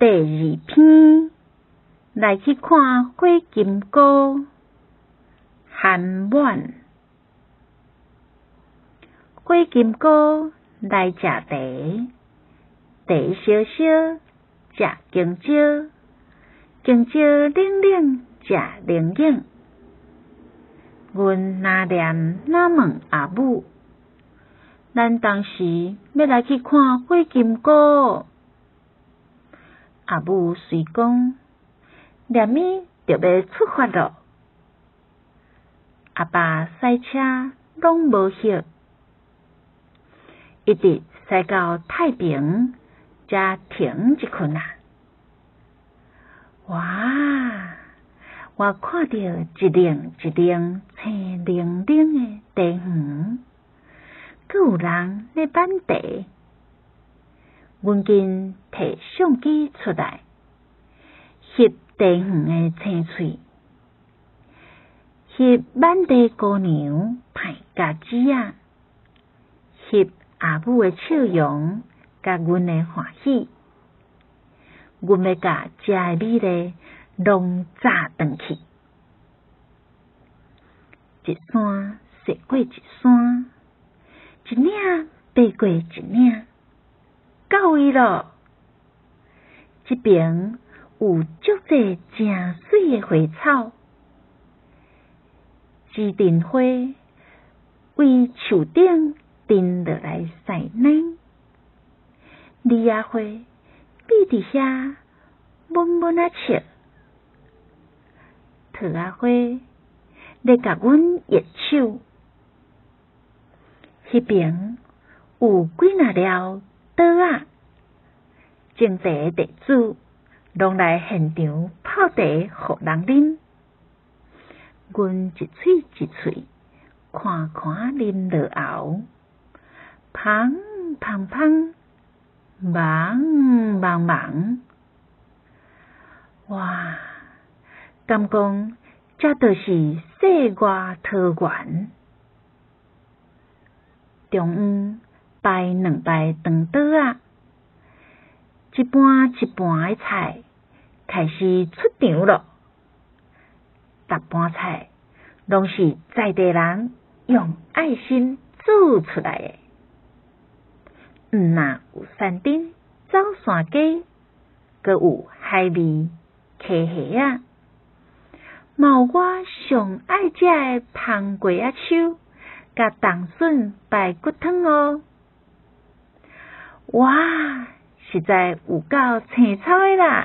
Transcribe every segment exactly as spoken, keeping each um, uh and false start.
第二篇来去看火金菇。寒暖，火金菇来食茶，茶烧烧食香蕉，香蕉冷冷食冷冷。阮若念若问阿母，咱当时要来去看火金菇。阿母随讲，念咪就要出发咯。阿爸驶车拢无歇，一直驶到太平，才停一困啊！哇！我看到一辆一辆青冷冷的茶园，阁有人咧挽茶。阮紧摕相机出来，翕茶园的青翠，翕挽茶姑娘派家子啊，翕阿母的笑容，甲阮的欢喜。阮要甲遮的美丽拢炸转去，一山涉过一山，一岭爬过一岭，到位咯。这边有足侪真水的花草，紫藤花为树顶沉落来晒奶，梨仔花闭伫遐闷闷啊笑，桃仔花咧甲阮热手。迄边有几若条倒仔，种茶的地主拢来现场泡茶，互人啉。阮一喙一喙看看啉落后，芳芳芳，忙忙忙。哇！敢讲这就是世外桃源。中午摆两排长桌仔，一盘一盘的菜开始出场咯。逐盘菜拢是在地人用爱心煮出来的。毋若有山顶走山鸡，阁有海味溪虾仔，嘛有我上爱食的芳瓜仔手，甲冬笋排骨汤哦。哇！实在有够青草的啦！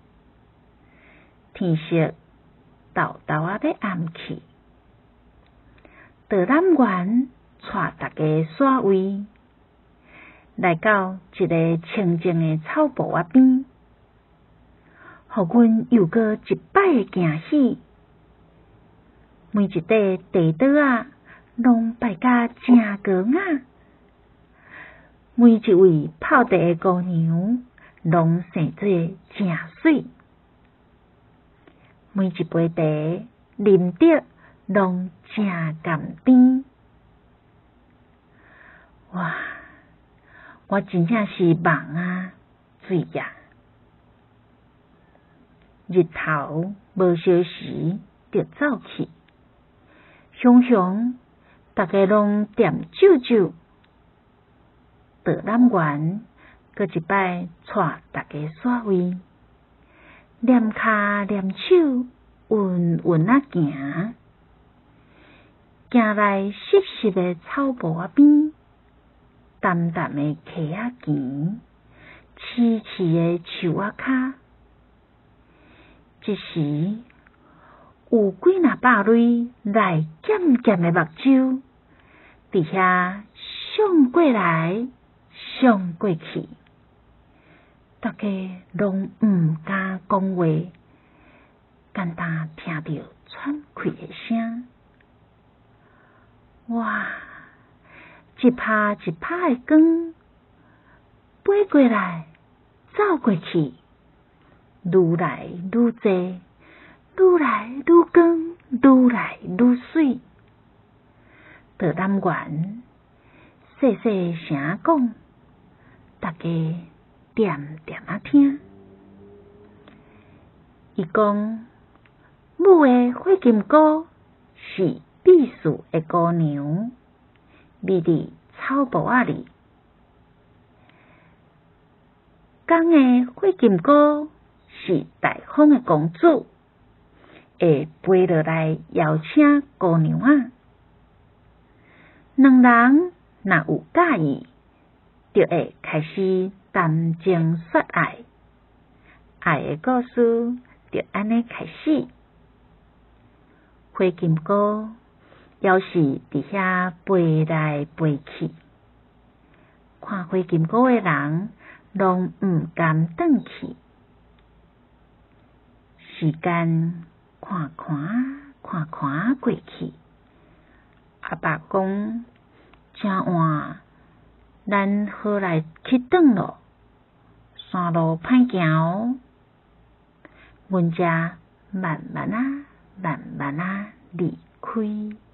天色豆豆啊要暗去，导览员带大家耍位，来到一个清静的草坡仔边，互阮又过一摆的惊喜。每一块地桌仔拢摆甲真光啊！每一位泡茶的姑娘拢生做真水，每一杯茶啉得拢真甘甜。哇！我真正是梦啊，水啊！日头无烧时就走去，熊熊大家拢点酒酒。导览员搁一摆带大家耍位，踮骹踮手，稳稳啊行，行来湿湿的草坡仔边，淡淡的溪仔墘，痴痴的树仔骹。这时有几若百蕊来咸咸的目睭，伫遐上过来上过去，大家拢毋敢讲话，简单听到喘气的声。哇！一拍一拍的光飞过来，走过去，愈来愈多，愈来愈光，愈来愈水。导览员细细声讲，大家点点啊听。 伊讲，母的火金菇是秘书的姑娘，秘伫草埔仔里。公的火金菇是大方的公主，会飞落来邀请姑娘仔。两人若有介意，就会开始谈情说爱，爱的故事就安尼开始。火金菇要是伫遐飞来飞去，看火金菇的人拢毋甘转去。时间看看看看过去，阿爸讲真晚，咱好来去转咯，山路歹行哦。阮才慢慢啊慢慢啊离开。